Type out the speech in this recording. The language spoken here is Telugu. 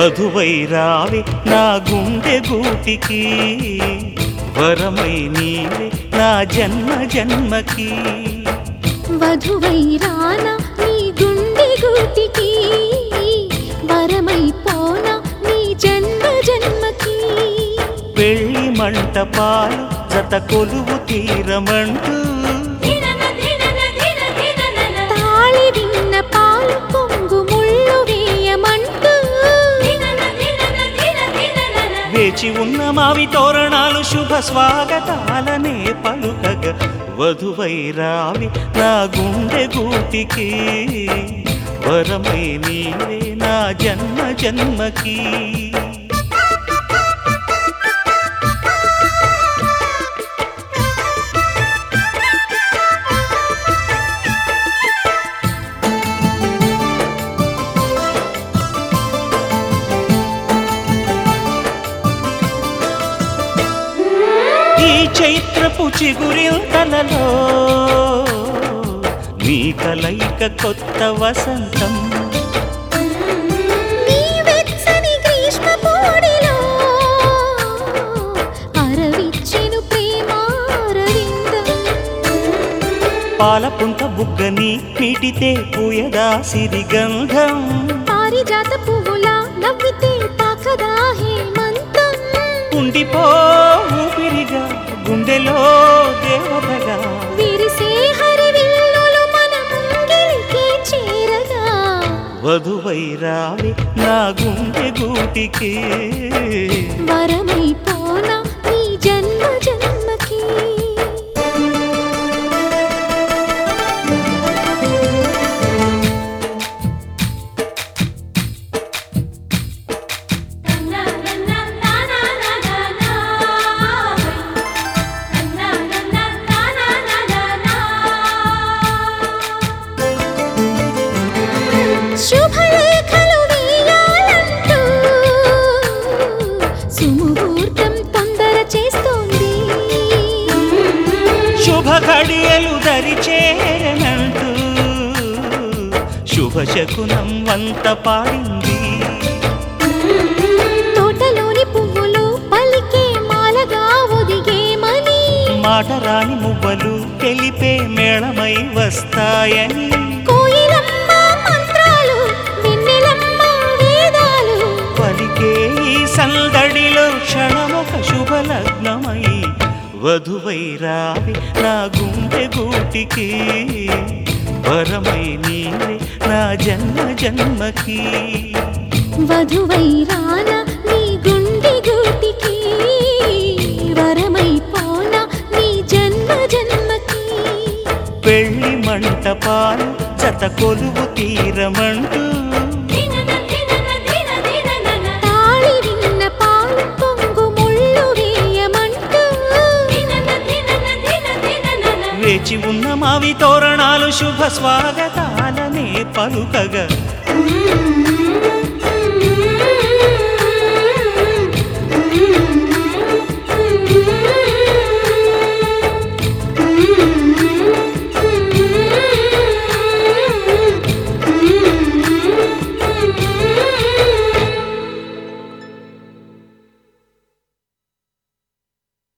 వధువై రావే నా గుండె గూటికి, వరమై నీవే నా జన్మ జన్మకి. వధువై రానా నీ గుండె గూటికి, వరమై పోనా నీ జన్మ జన్మకి. పెళ్లి మంటపాలు జత కొలువు తీరమంటూ, తాళి విన్న పాలు పొంగు ముళ్ళు వేయమంటూ, వేచి ఉన్న మావి తోరణాలు శుభ స్వాగతాలనే పలుకగా, వధువై రావి నా గుండె గూటికి, వరమై నీవే నా జన్మ జన్మకి. ఈ చైత్రపు చిగురింతలలో నీ కలయిక కొత్త వసంతం, నీ వెచ్చని గ్రీష్మ పోడిలో అరవిచ్చెను ప్రేమారవిందం. పాలపుంత బుగ్గని మీటితే పూయదా సిరిగంధం, పారిజాత పువ్వులా నవ్వితే తాకదా హేమంతం. ఉండిపో ఊపిరిగా గుండెలో దేవతగా, విరిసే హరివిల్లులు మన ముంగిలికి చేరగా, వధువై రావి నా గుండె గూటికి, వరమై పోనా నీ జన్మ జన్మకి. శుభలేఖలు వేయాలంటూ సుముహూర్తం తొందర చేస్తోంది, శుభ ఘడియలు దరి చేరనంటూ శుభ శకునం వంత పాడింది. తోటలోని పువ్వులు పలికే మాలగా ఒదిగేమని, మాట రాని మువ్వలు తెలిపే మేళమై వస్తాయని, కోయిలమ్మ మంత్రాలు వెన్నెలమ్మ వేదాలు, పలికే ఈ సందడిలో క్షణమొక శుభలగ్నమై, వధువై రావి నా గుండె గూటికి, వరమై నీవే నా జన్మ జన్మకి. వధువై రానా నీ గుండె గూటికి, వరమై పోనా నీ జన్మ జన్మకి. పెళ్లి మంటపాలు జత కొలువు తీరమంటూ, తాళి విన్న పాలు పొంగు ముళ్ళు వేయమంటూ, వేచి ఉన్న మావి తోరణాలు శుభ స్వాగతాలనే పలుకగా,